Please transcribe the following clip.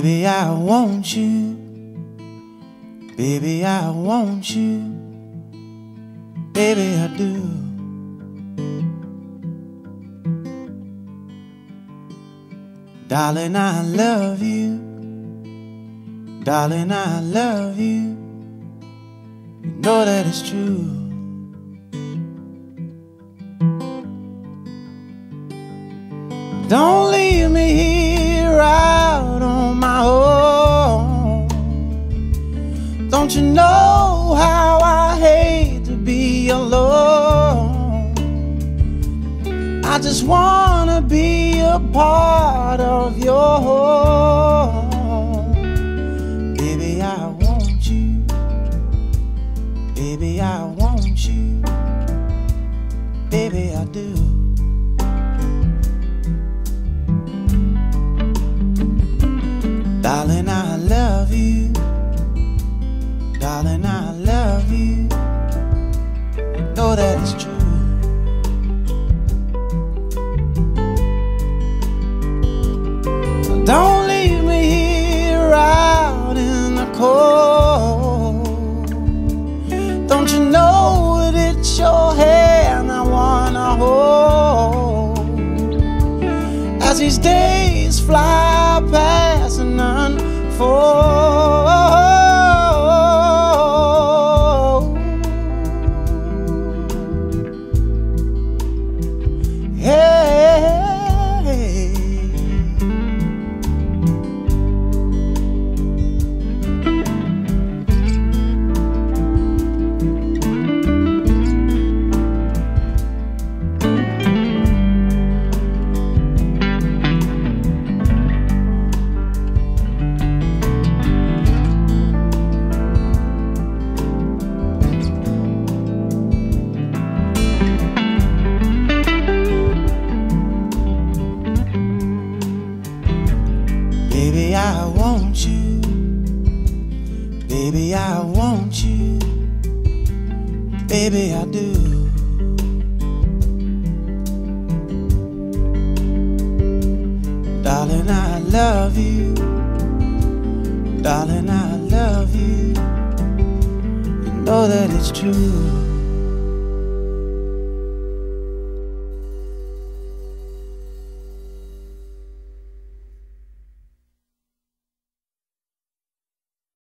Baby, I want you. Baby, I want you. Baby, I do. Darling, I love you. Darling, I love you. You know that it's true. Don't leave me here out on my own. Don't you know how I hate to be alone? I just wanna be a part of your home. Baby, I want you. Baby, I want you. Baby, I do. Darling, I love you. Darling, I love you. You know that it's true. So don't leave me here out in the cold. Don't you know that it's your hand I wanna hold? As these days fly past and unfold. Baby, I want you. Baby, I want you. Baby, I do. Darling, I love you. Darling, I love you. You know that it's true.